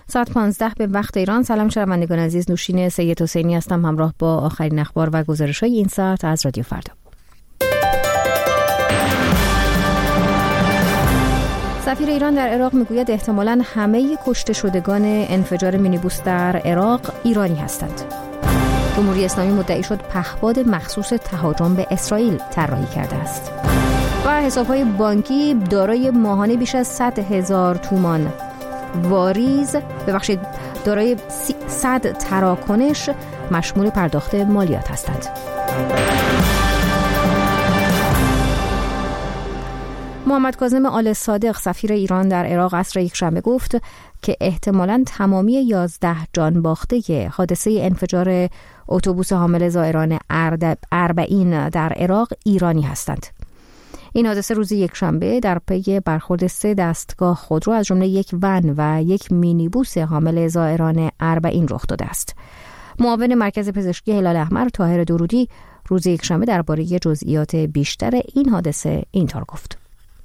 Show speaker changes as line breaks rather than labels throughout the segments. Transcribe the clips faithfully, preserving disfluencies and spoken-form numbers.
ساعت پانزده به وقت ایران. سلام شنوندگان عزیز، نوشین سید حسینی هستم همراه با آخرین اخبار و گزارش‌های این ساعت از رادیو فردا. سفیر ایران در عراق میگوید احتمالاً همه کشته شدگان انفجار مینیبوس در عراق ایرانی هستند. جمهوری اسلامی مدعی شد پهپاد مخصوص تهاجم به اسرائیل طراحی کرده است. و حساب‌های بانکی دارای ماهانه بیش از صد هزار تومان واریز ببخشید دارای صد تراکنش مشمول پرداخت مالیات هستند. محمد کاظم آل صادق سفیر ایران در عراق عصر یکشنبه گفت که احتمالاً تمامی یازده جان باخته حادثه انفجار اتوبوس حامل زائران اربعین در عراق ایرانی هستند. این حادثه روز یکشنبه در پی برخورد سه دستگاه خودرو از جمله یک ون و یک مینیبوس حامل زائران اربعین رخ داده است. معاون مرکز پزشکی هلال احمر طاهر درودی روز یکشنبه درباره جزئیات بیشتر این حادثه اینطور گفت: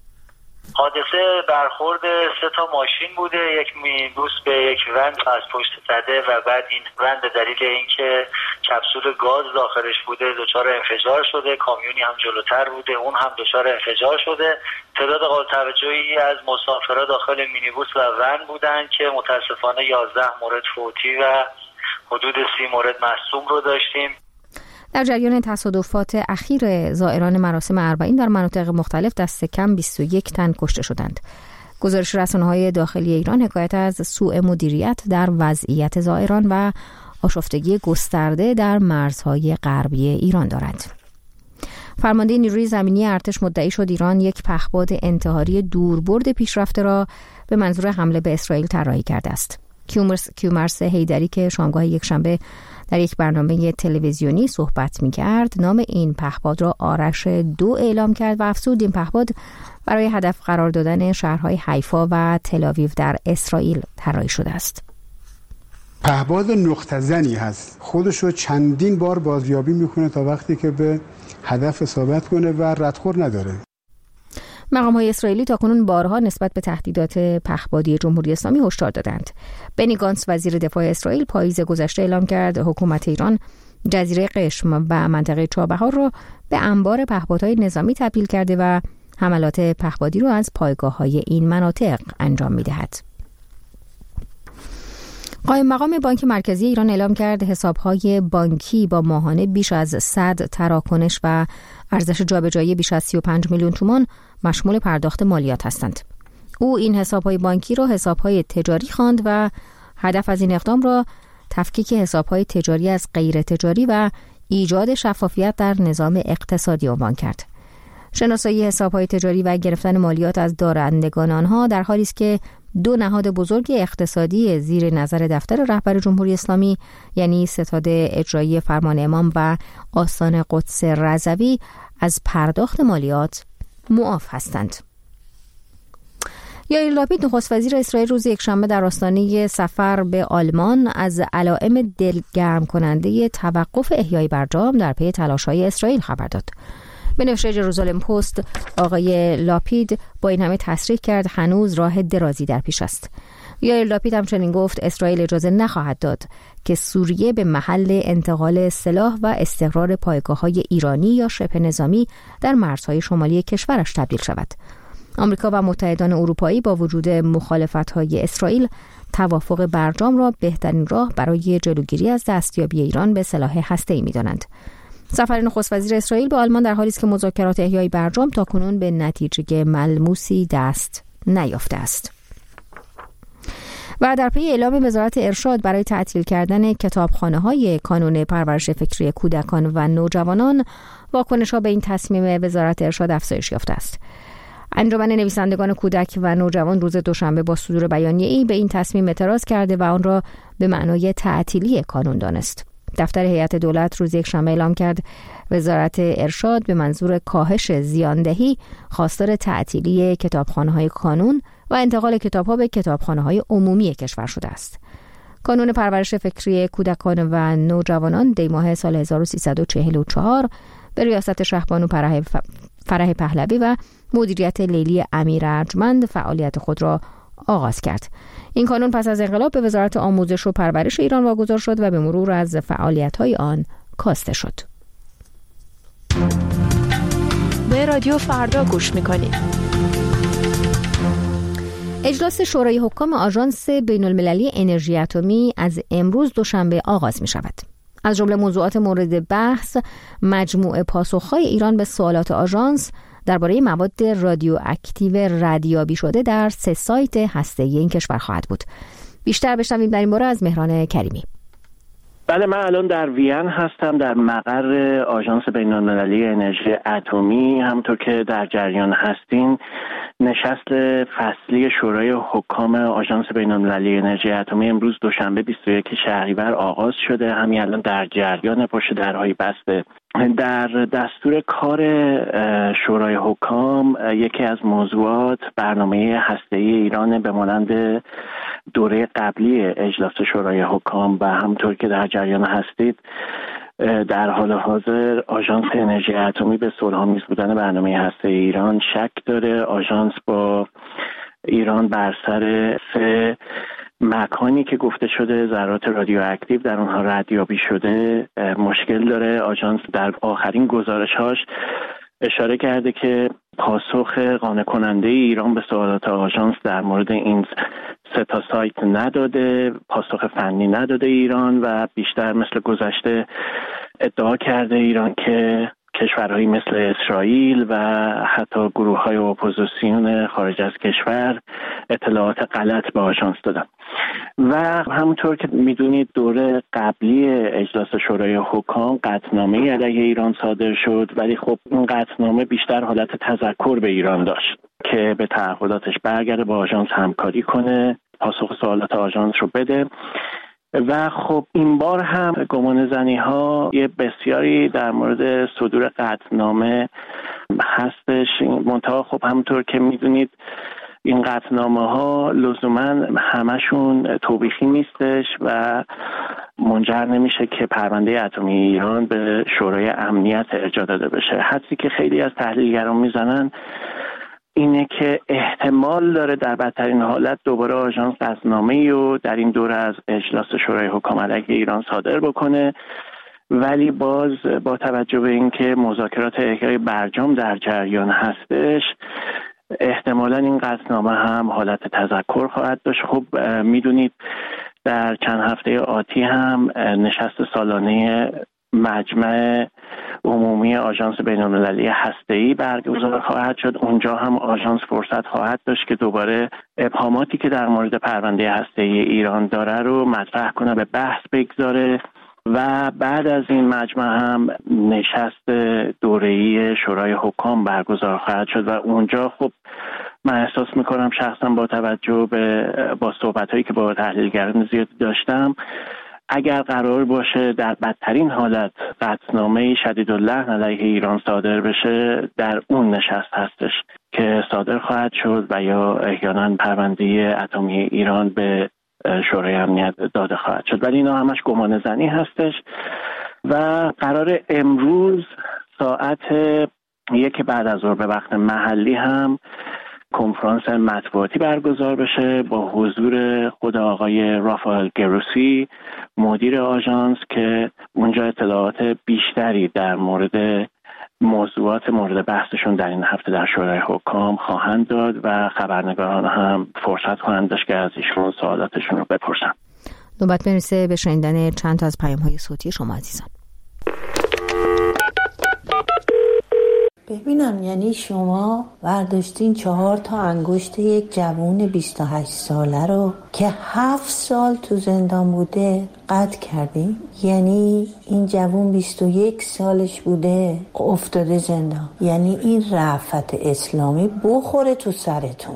حادثه برخورد سه تا ماشین بوده، یک مینیبوس به یک ون از پشت زده و بعد این ون به دلیل اینکه کپسول گاز داخلش بوده دچار انفجار شده. کامیونی هم جلوتر بوده، اون هم دچار انفجار شده. تعداد قابل توجهی از مسافرها داخل مینیبوس و ون بودن که متاسفانه یازده مورد فوتی و حدود سی مورد مصدوم رو داشتیم.
در جریان تصادفات اخیر زائران مراسم اربعین در مناطق مختلف دست کم بیست و یک تن کشته شدند. گزارش رسانه‌های داخلی ایران حکایت از سوء مدیریت در وضعیت زائران و آشفتگی گسترده در مرزهای غربی ایران دارد. فرمانده نیروی زمینی ارتش مدعی شد ایران یک پهپاد انتحاری دوربرد پیشرفته را به منظور حمله به اسرائیل طراحی کرده است. کیومرس, کیومرس هیدری که شامگاه یکشنبه در یک برنامه تلویزیونی صحبت می‌کرد نام این پهپاد را آرش دو اعلام کرد و افزود این پهپاد برای هدف قرار دادن شهرهای حیفا و تل‌آویو در اسرائیل طراحی شده است.
پهپاد نقطه زنی هست، خودشو چندین بار بازیابی میکنه تا وقتی که به هدف اصابت کنه و ردخور نداره.
مقام‌های اسرائیلی تاکنون بارها نسبت به تهدیدات پهپادی جمهوری اسلامی هشدار دادند. بنی گانتس وزیر دفاع اسرائیل پاییز گذشته اعلام کرد حکومت ایران جزیره قشم و منطقه چابهار را به انبار پهپادهای نظامی تبدیل کرده و حملات پهپادی را از پایگاه‌های این مناطق انجام می‌دهد. قائم مقام بانک مرکزی ایران اعلام کرد حساب‌های بانکی با ماهانه بیش از صد تراکنش و ارزش جابجایی بیش از سی و پنج میلیون تومان مشمول پرداخت مالیات هستند. او این حساب‌های بانکی را حساب‌های تجاری خواند و هدف از این اقدام را تفکیک حساب‌های تجاری از غیر تجاری و ایجاد شفافیت در نظام اقتصادی عنوان کرد. شناسایی حساب‌های تجاری و گرفتن مالیات از دارندگان آنها در حالی است که دو نهاد بزرگ اقتصادی زیر نظر دفتر رهبر جمهوری اسلامی یعنی ستاد اجرایی فرمان امام و آستان قدس رضوی از پرداخت مالیات معاف هستند. یائیر لاپید نخست وزیر اسرائیل روز یکشنبه در آستانه سفر به آلمان از علائم دلگرم کننده توقف احیای برجام در پی تلاش‌های اسرائیل خبر داد. به نوشته جروزالم پست آقای لاپید با این همه تصریح کرد هنوز راه درازی در پیش است. یائیر لاپید همچنین گفت اسرائیل اجازه نخواهد داد که سوریه به محل انتقال سلاح و استقرار پایگاه‌های ایرانی یا شبه نظامی در مرزهای شمالی کشورش تبدیل شود. آمریکا و متحدان اروپایی با وجود مخالفت‌های اسرائیل توافق برجام را بهترین راه برای جلوگیری از دستیابی ایران به سلاح هسته‌ای می‌دانند. سفر نخست وزیر اسرائیل به آلمان در حالی است که مذاکرات احیای برجام تاکنون به نتیجه ملموسی دست نیافته است. و در پی اعلام وزارت ارشاد برای تعطیل کردن کتابخانه‌های کانون پرورش فکری کودکان و نوجوانان، واکنش‌ها به این تصمیم وزارت ارشاد افزایش یافته است. انجمن نویسندگان کودک و نوجوان روز دوشنبه با صدور بیانیه‌ای به این تصمیم اعتراض کرده و آن را به معنای تعطیلی کانون دانست. دفتر هیئت دولت روز یکشنبه اعلام کرد وزارت ارشاد به منظور کاهش زیاندهی خواستار تعطیلی کتابخانه‌های کانون و انتقال کتاب‌ها به کتابخانه‌های عمومی کشور شده است. کانون پرورش فکری کودکان و نوجوانان دی ماه سال هزار و سیصد و چهل و چهار به ریاست شهبانو فرح پهلوی و مدیریت لیلی امیر ارجمند فعالیت خود را آغاز کرد. این کانون پس از انقلاب به وزارت آموزش و پرورش ایران واگذار شد و به مرور از فعالیت‌های آن کاسته شد.
به رادیو فردا گوش می‌کنید.
اجلاس شورای حکام آژانس بین‌المللی انرژی اتمی از امروز دوشنبه آغاز می‌شود. از جمله موضوعات مورد بحث مجموعه پاسخ‌های ایران به سوالات آژانس درباره مواد رادیواکتیو ردیابی شده در سه سایت هسته‌ای این کشور خواهد بود. بیشتر بشنویم در این باره از مهران کریمی.
بله، من الان در وین هستم، در مقر آژانس بین‌المللی انرژی اتمی. همونطور که در جریان هستین، نشست فصلی شورای حکام آژانس بین‌المللی انرژی اتمی امروز دوشنبه بیست و یک شهریور آغاز شده. همین الان در جریان، پشت درهای بسته. در دستور کار شورای حکام یکی از موضوعات برنامه هسته‌ای ایران به مانند دوره قبلی اجلاس شورای حکام و همونطور که در جریان هستید در حال حاضر آژانس انرژی اتمی به صلح‌آمیز بودن برنامه هسته‌ای ایران شک داره. آژانس با ایران بر سر سه مکانی که گفته شده ذرات رادیواکتیو در اونها ردیابی شده مشکل داره. آژانس در آخرین گزارش‌هاش اشاره کرده که پاسخ قانع کننده ایران به سوالات آژانس در مورد این سه تا سایت نداده، پاسخ فنی نداده ایران و بیشتر مثل گذشته ادعا کرده ایران که کشورهایی مثل اسرائیل و حتی گروه‌های اپوزیسیون خارج از کشور اطلاعات غلط به آژانس دادن. و همونطور که میدونید دوره قبلی اجلاس شورای حکام قطعنامه علیه ایران صادر شد، ولی خب این قطعنامه بیشتر حالت تذکر به ایران داشت که به تعهداتش برگرده، با آژانس همکاری کنه، پاسخ سوالات آژانس رو بده. و خب این بار هم گمان زنی ها یه بسیاری در مورد صدور قطعنامه هستش. منتها خب همونطور که میدونید این قطعنامه ها لزوما همشون توبیخی نیستش و منجر نمیشه که پرونده اتمی ایران به شورای امنیت ارجاع داده بشه. حدسی که خیلی از تحلیلگران میزنن اینه که احتمال داره در بدترین حالت دوباره آژانس قطعنامه‌ای رو در این دوره از اجلاس شورای حکام علیه ایران صادر بکنه، ولی باز با توجه به اینکه مذاکرات احیای برجام در جریان هستش احتمالاً این قطعنامه هم حالت تذکر خواهد داشت. خب میدونید در چند هفته آتی هم نشست سالانه مجمع عمومی آژانس بین‌المللی هسته‌ای برگزار خواهد شد. اونجا هم آژانس فرصت خواهد داشت که دوباره ابهاماتی که در مورد پرونده هسته‌ای ایران داره رو مطرح کنه، به بحث بگذاره. و بعد از این مجمع هم نشست دوره‌ای شورای حکام برگزار خواهد شد و اونجا خب من احساس میکنم شخصا با توجه به با صحبت‌هایی که با تحلیلگران زیاد داشتم، اگر قرار باشه در بدترین حالت قطعنامه شدیداللحن علیه ایران صادر بشه، در اون نشست هستش که صادر خواهد شد و یا احیانا پرونده اتمی ایران به شورای امنیت داده خواهد شد. ولی اینا همش گمان زنی هستش و قرار امروز ساعت یک بعد از ظهر به وقت محلی هم کنفرانس مطبوعاتی برگزار بشه با حضور خود آقای رافائل گروسی مدیر آژانس که اونجا اطلاعات بیشتری در مورد موضوعات مورد بحثشون در این هفته در شورای حکام خواهند داد و خبرنگاران هم فرصت خواهند داشت که از ایشون سوالاتشون رو بپرسن.
نوبت میرسه به شنیدن چند تا از پیام‌های صوتی شما عزیزان.
ببینم یعنی شما برداشتین چهار تا انگشت یک جوون بیست و هشت ساله رو که هفت سال تو زندان بوده قطع کردین؟ یعنی این جوون بیست و یک سالش بوده افتاده زندان؟ یعنی این رأفت اسلامی بخوره تو سرتون.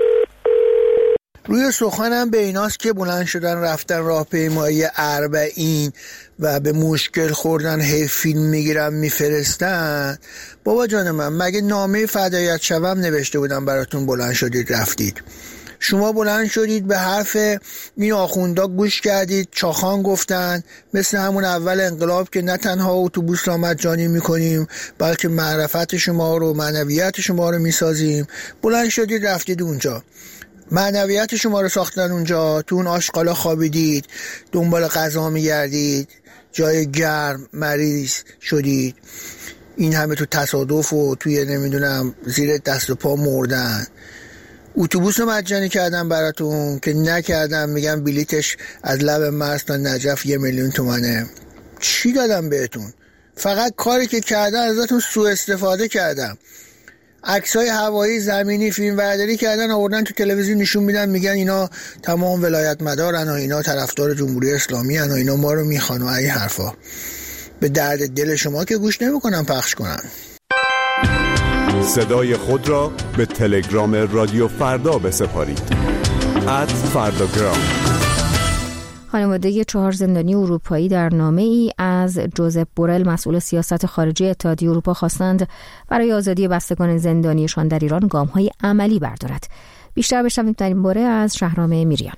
روی سخنم به ایناست که بلند شدن رفتن راهپیمایی اربعین و به مشکل خوردن هی فیلم میگیرن میفرستن. بابا جان من، مگه نامه فدایت شوم نوشته بودم براتون بلند شدید رفتید؟ شما بلند شدید به حرف این آخوندا گوش کردید، چاخان گفتن مثل همون اول انقلاب که نه تنها اتوبوس را مجانی میکنیم بلکه معرفت شما رو، معنویت شما رو میسازیم. بلند شدید رفتید اونجا. معنویت شما رو ساختن اونجا، تو اون آشغالا خوابیدید، دنبال غذا میگردید، جای گرم مریض شدید، این همه تو تصادف و توی نمیدونم زیر دست و پا مردن. اتوبوس رو مجانی کردن براتون که نکردن، میگن بلیتش از لب مرز تا نجف یه میلیون تومنه. چی دادم بهتون؟ فقط کاری که کردن ازتون سوء استفاده کردن. عکسای هوایی، زمینی، فیلم برداری کردن، آوردن تو تلویزیون نشون میدن، میگن اینا تمام ولایت مدارن و اینا طرفدار جمهوری اسلامی ان و اینا ما رو میخوان و این حرفا. به درد دل شما که گوش نمیکنن پخش کنن.
صدای خود را به تلگرام رادیو فردا بسپارید. ات فرداگرام.
خانواده چهار زندانی اروپایی در نامه‌ای از جوزپ بورل مسئول سیاست خارجی اتحادیه اروپا خواستند برای آزادی بستگان زندانیشان در ایران گام‌های عملی بردارد. بیشتر بشنویم در این باره از شهرام میریان.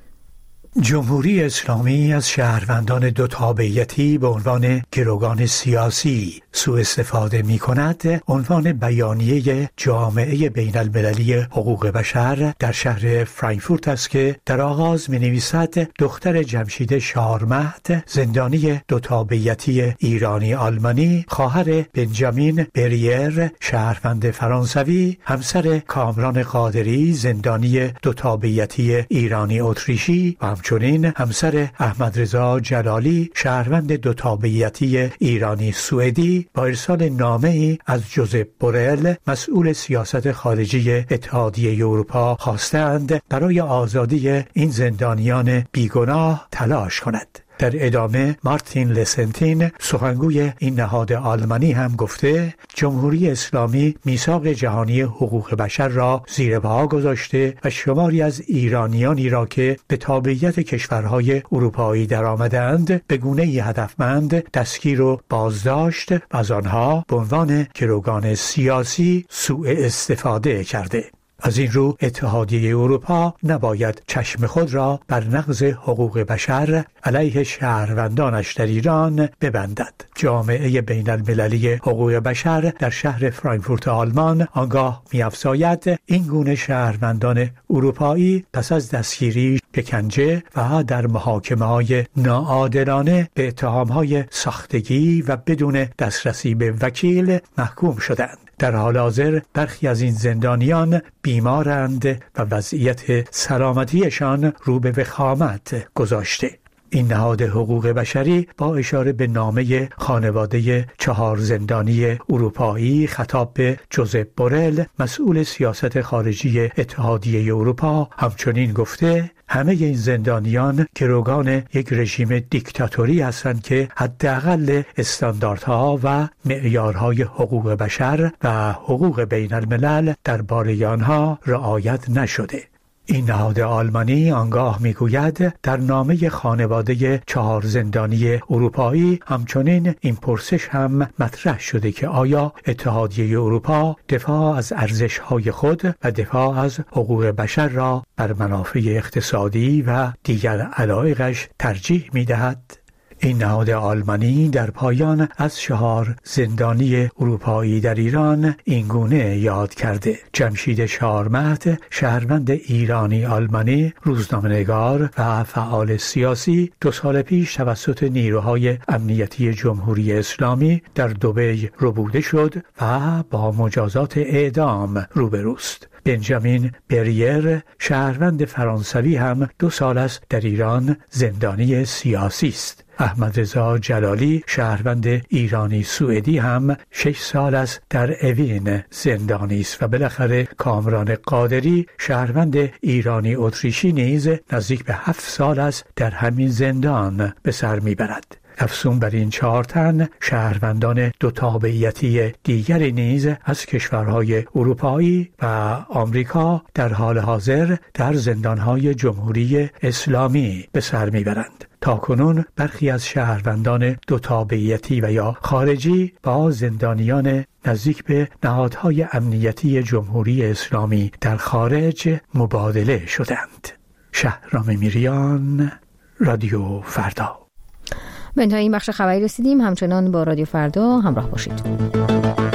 جمهوری اسلامی از شهروندان دو تابعیتی به عنوان گروگان سیاسی سوء استفاده می کند. عنوان بیانیه جامعه بین المللی حقوق بشر در شهر فرانکفورت است که در آغاز می نویسد دختر جمشید شارمهد، زندانی دو تابعیتی ایرانی آلمانی، خواهر بنجامین بریر شهروند فرانسوی، همسر کامران قادری زندانی دو تابعیتی ایرانی اتریشی و همچنین همسر احمد رضا جلالی شهروند دو تابعیتی ایرانی سوئدی با ارسال نامه‌ای از جوزپ بورل مسئول سیاست خارجی اتحادیه اروپا خواستند برای آزادی این زندانیان بیگناه تلاش کند. در ادامه مارتین لسنتین سخنگوی این نهاد آلمانی هم گفته جمهوری اسلامی میثاق جهانی حقوق بشر را زیر پا گذاشته و شماری از ایرانیانی را که به تابعیت کشورهای اروپایی درآمدند به گونه‌ای هدفمند دستگیر و بازداشت و از آنها به عنوان گروگان سیاسی سوء استفاده کرده. از این رو اتحادیه اروپا نباید چشم خود را بر نقض حقوق بشر علیه شهروندانش در ایران ببندد. جامعه بین المللی حقوق بشر در شهر فرانکفورت آلمان آنگاه می‌افزاید این گونه شهروندان اروپایی پس از دستگیری، شکنجه و در محاکمه‌های ناعادلانه به اتهام‌های ساختگی و بدون دسترسی به وکیل محکوم شدند. در حال حاضر برخی از این زندانیان بیمارند و وضعیت سلامتیشان رو به وخامت گذاشته. این نهاد حقوق بشری با اشاره به نامه خانواده چهار زندانی اروپایی خطاب به جوزپ بورل مسئول سیاست خارجی اتحادیه اروپا همچنین گفته همه این زندانیان گروگان یک رژیم دیکتاتوری هستند که حداقل استانداردها و معیارهای حقوق بشر و حقوق بین الملل درباره آنها رعایت نشده. این نهاد آلمانی آنگاه میگوید در نامه خانواده چهار زندانی اروپایی همچنین این پرسش هم مطرح شده که آیا اتحادیه اروپا دفاع از ارزش‌های خود و دفاع از حقوق بشر را بر منافع اقتصادی و دیگر علایقش ترجیح می‌دهد؟ این نهاد آلمانی در پایان از چهار زندانی اروپایی در ایران اینگونه یاد کرده: جمشید شارمهد، شهروند ایرانی آلمانی، روزنامه‌نگار و فعال سیاسی، دو سال پیش توسط نیروهای امنیتی جمهوری اسلامی در دبی ربوده شد و با مجازات اعدام روبروست. بنجامین بریر، شهروند فرانسوی هم دو سال است در ایران زندانی سیاسی است. احمد رضا جلالی، شهروند ایرانی سوئدی هم شش سال است در اوین زندانی است و بالاخره کامران قادری، شهروند ایرانی اتریشی نیز نزدیک به هفت سال است در همین زندان به سر میبرد. افزون بر این چهار تن شهروندان دو تابعیتی دیگری نیز از کشورهای اروپایی و آمریکا در حال حاضر در زندانهای جمهوری اسلامی به سر میبرند. تاکنون برخی از شهروندان دو تابعیتی و یا خارجی با زندانیان نزدیک به نهادهای امنیتی جمهوری اسلامی در خارج مبادله شدند. شهرام میریان، رادیو فردا.
به انتهای این بخش خبری رسیدیم. همچنان با رادیو فردا همراه باشید.